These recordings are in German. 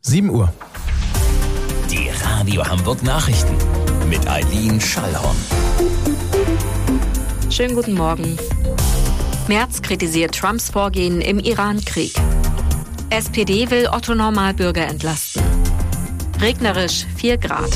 7 Uhr. Die Radio Hamburg Nachrichten mit Eileen Schallhorn. Schönen guten Morgen. Merz kritisiert Trumps Vorgehen im Iran-Krieg. SPD will Otto-Normalbürger entlasten. Regnerisch 4 Grad.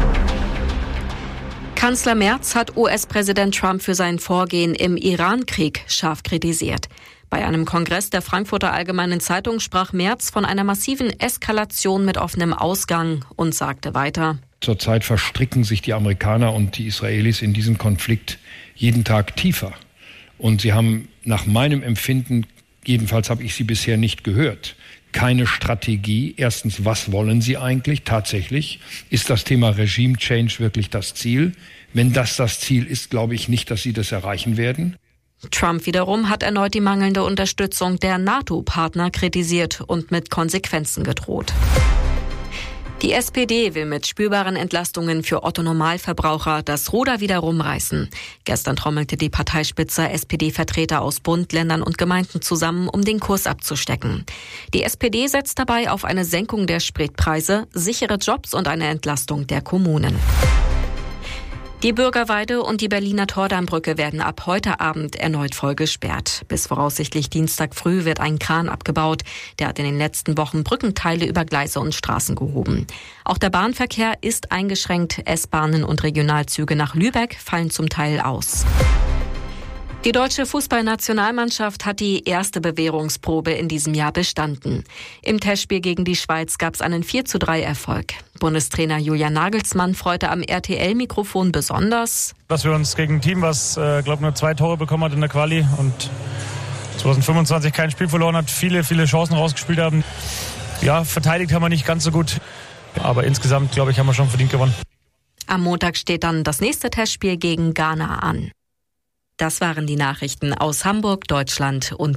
Kanzler Merz hat US-Präsident Trump für sein Vorgehen im Iran-Krieg scharf kritisiert. Bei einem Kongress der Frankfurter Allgemeinen Zeitung sprach Merz von einer massiven Eskalation mit offenem Ausgang und sagte weiter: Zurzeit verstricken sich die Amerikaner und die Israelis in diesen Konflikt jeden Tag tiefer. Und sie haben nach meinem Empfinden, jedenfalls habe ich sie bisher nicht gehört, keine Strategie. Erstens, was wollen sie eigentlich tatsächlich? Ist das Thema Regime Change wirklich das Ziel? Wenn das Ziel ist, glaube ich nicht, dass sie das erreichen werden. Trump wiederum hat erneut die mangelnde Unterstützung der NATO-Partner kritisiert und mit Konsequenzen gedroht. Die SPD will mit spürbaren Entlastungen für Otto-Normalverbraucher das Ruder wieder rumreißen. Gestern trommelte die Parteispitze SPD-Vertreter aus Bund, Ländern und Gemeinden zusammen, um den Kurs abzustecken. Die SPD setzt dabei auf eine Senkung der Spritpreise, sichere Jobs und eine Entlastung der Kommunen. Die Bürgerweide und die Berliner Tordammbrücke werden ab heute Abend erneut voll gesperrt. Bis voraussichtlich Dienstag früh wird ein Kran abgebaut. Der hat in den letzten Wochen Brückenteile über Gleise und Straßen gehoben. Auch der Bahnverkehr ist eingeschränkt. S-Bahnen und Regionalzüge nach Lübeck fallen zum Teil aus. Die deutsche Fußballnationalmannschaft hat die erste Bewährungsprobe in diesem Jahr bestanden. Im Testspiel gegen die Schweiz gab es einen 4:3 Erfolg. Bundestrainer Julian Nagelsmann freute am RTL-Mikrofon besonders, dass wir uns gegen ein Team, was nur 2 Tore bekommen hat in der Quali und 2025 kein Spiel verloren hat, viele Chancen rausgespielt haben. Ja, verteidigt haben wir nicht ganz so gut, aber insgesamt, glaube ich, haben wir schon verdient gewonnen. Am Montag steht dann das nächste Testspiel gegen Ghana an. Das waren die Nachrichten aus Hamburg, Deutschland und